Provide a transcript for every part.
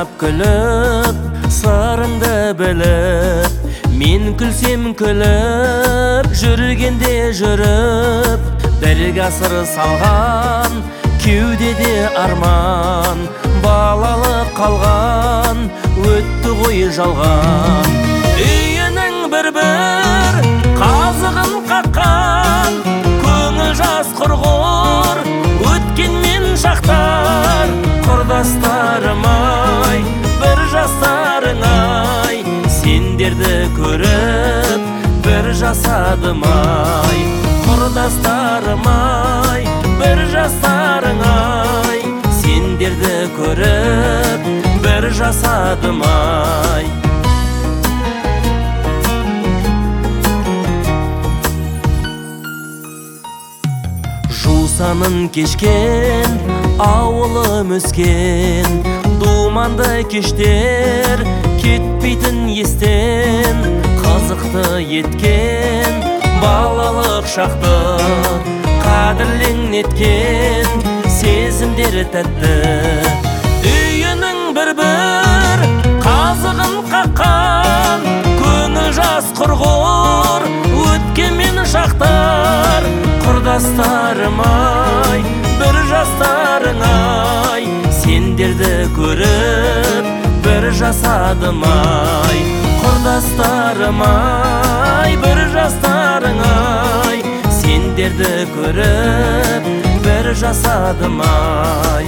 ойнап күліп, сырыңды біліп, мен күлсем күліп, жүргенде жүріп, бір ғасыр салған кеудеде арман, балалық қалған, өтті ғой жалған. Үйінің бір-бір қазығын қаққан, көңіл жас құрғыр, өткенмен шақтар. Құрдастарым-ай, бір жастарың-ай, сендерді көріп, бір жасадым-ай. Құрдастарым-ай, бір жастарың-ай, сендерді көріп, бір жасадым-ай. Жусанын кешкен, ауылым өскен, думанды кештер кетпейтін естен, қызықты еткен балалық шақты, қадірлен еткен сезімдер тәтті. Үйінің бір-бір қазығын қаққан, көңіл жас құрғыр, өткенмен шақтар. Құрдастарым-ай, бір жастарың-ай, сендерді көріп, бір жасадым-ай. Құрдастарым-ай, бір жастарың-ай, сендерді көріп, бір жасадым-ай.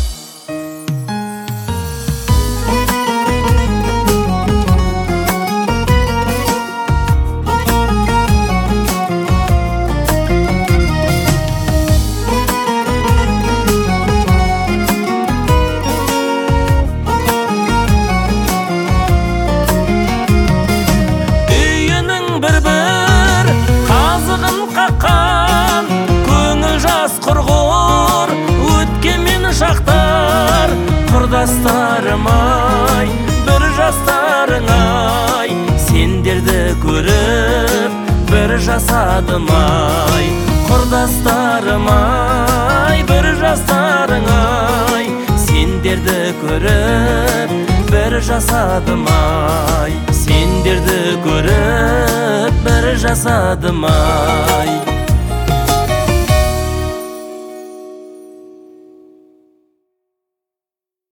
Бір-бір қазығын қаққан, көңіл жас құрғыр, өткенмен шақтар. Құрдастарым-ай, бір жастарың-ай, сендерді көріп, бір жасадым-ай. Құрдастарым-ай, бір жастарың-ай, сендерді көріп, бір жасадым-ай. Сендерді көріп, бір жасадым-ай.